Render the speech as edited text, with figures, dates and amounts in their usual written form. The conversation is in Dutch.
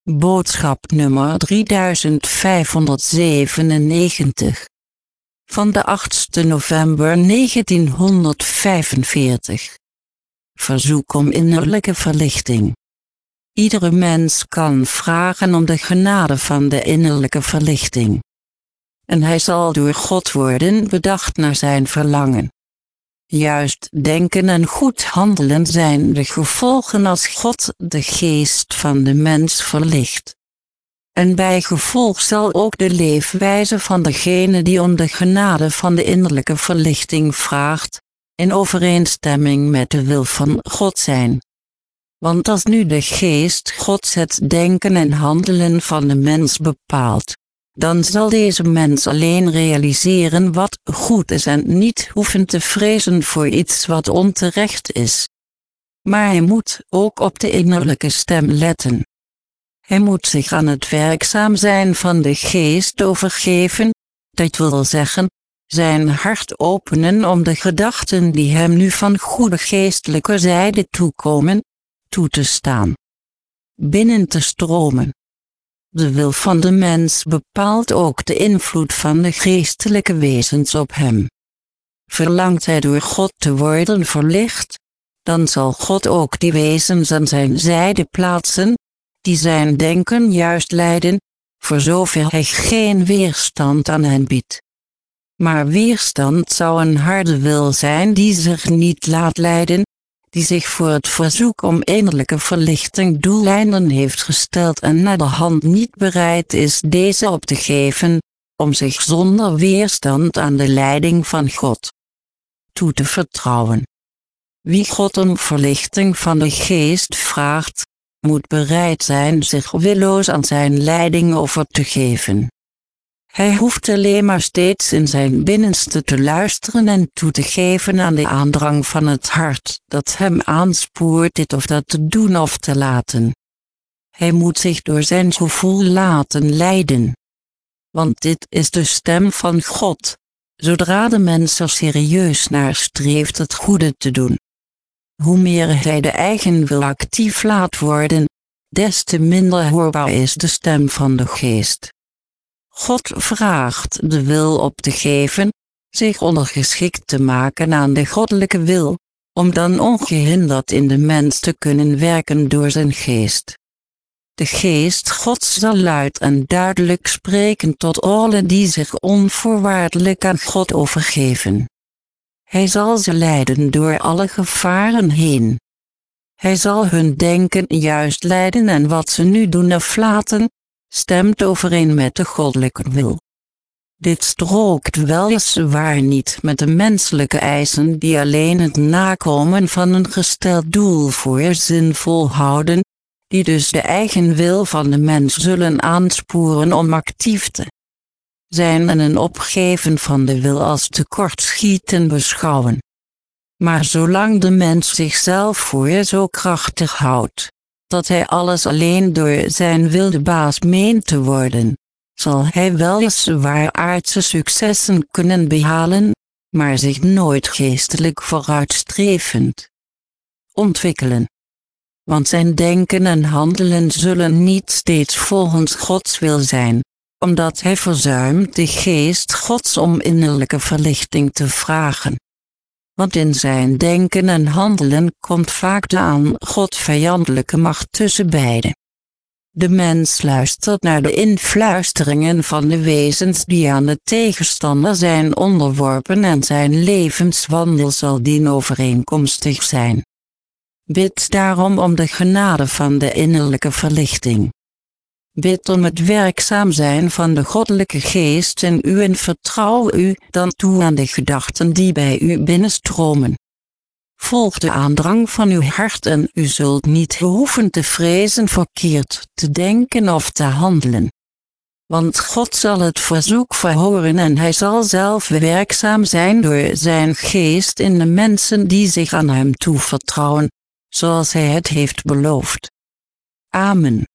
Boodschap nummer 3597 van de 8e november 1945. Verzoek om innerlijke verlichting. Iedere mens kan vragen om de genade van de innerlijke verlichting. En hij zal door God worden bedacht naar zijn verlangen. Juist denken en goed handelen zijn de gevolgen als God de geest van de mens verlicht. En bij gevolg zal ook de leefwijze van degene die om de genade van de innerlijke verlichting vraagt, in overeenstemming met de wil van God zijn. Want als nu de geest Gods het denken en handelen van de mens bepaalt, dan zal deze mens alleen realiseren wat goed is en niet hoeven te vrezen voor iets wat onterecht is. Maar hij moet ook op de innerlijke stem letten. Hij moet zich aan het werkzaam zijn van de geest overgeven, dat wil zeggen, zijn hart openen om de gedachten die hem nu van goede geestelijke zijde toekomen, toe te staan. Binnen te stromen. De wil van de mens bepaalt ook de invloed van de geestelijke wezens op hem. Verlangt hij door God te worden verlicht, dan zal God ook die wezens aan zijn zijde plaatsen, die zijn denken juist leiden, voor zover hij geen weerstand aan hen biedt. Maar weerstand zou een harde wil zijn die zich niet laat leiden, die zich voor het verzoek om innerlijke verlichting doeleinden heeft gesteld en naar de hand niet bereid is deze op te geven, om zich zonder weerstand aan de leiding van God toe te vertrouwen. Wie God om verlichting van de geest vraagt, moet bereid zijn zich willoos aan zijn leiding over te geven. Hij hoeft alleen maar steeds in zijn binnenste te luisteren en toe te geven aan de aandrang van het hart dat hem aanspoort dit of dat te doen of te laten. Hij moet zich door zijn gevoel laten leiden. Want dit is de stem van God, zodra de mens er serieus naar streeft het goede te doen. Hoe meer hij de eigen wil actief laat worden, des te minder hoorbaar is de stem van de geest. God vraagt de wil op te geven, zich ondergeschikt te maken aan de goddelijke wil, om dan ongehinderd in de mens te kunnen werken door zijn geest. De geest Gods zal luid en duidelijk spreken tot allen die zich onvoorwaardelijk aan God overgeven. Hij zal ze leiden door alle gevaren heen. Hij zal hun denken juist leiden en wat ze nu doen of laten, stemt overeen met de goddelijke wil. Dit strookt weliswaar niet met de menselijke eisen die alleen het nakomen van een gesteld doel voor zinvol houden, die dus de eigen wil van de mens zullen aansporen om actief te zijn en een opgeven van de wil als tekortschieten beschouwen. Maar zolang de mens zichzelf voor zo krachtig houdt, dat hij alles alleen door zijn wil de baas meent te worden, zal hij weliswaar aardse successen kunnen behalen, maar zich nooit geestelijk vooruitstrevend ontwikkelen. Want zijn denken en handelen zullen niet steeds volgens Gods wil zijn, omdat hij verzuimt de geest Gods om innerlijke verlichting te vragen. Want in zijn denken en handelen komt vaak de aan God vijandelijke macht tussen beiden. De mens luistert naar de influisteringen van de wezens die aan de tegenstander zijn onderworpen en zijn levenswandel zal dienovereenkomstig zijn. Bid daarom om de genade van de innerlijke verlichting. Bid om het werkzaam zijn van de goddelijke geest in u en vertrouw u dan toe aan de gedachten die bij u binnenstromen. Volg de aandrang van uw hart en u zult niet hoeven te vrezen verkeerd te denken of te handelen. Want God zal het verzoek verhoren en hij zal zelf werkzaam zijn door zijn geest in de mensen die zich aan hem toevertrouwen, zoals hij het heeft beloofd. Amen.